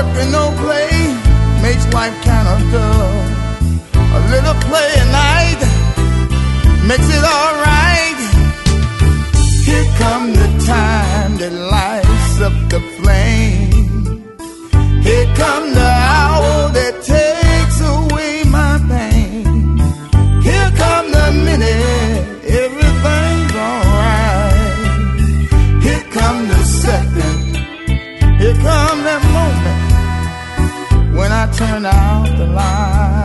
work and no play makes life kind of dull. A little play at night makes it all right. Here come the time that lights up the flame. Here come the hour that takes away my pain. Here come the minute everything's alright. Here come the second. Here come that moment when I turn out the light.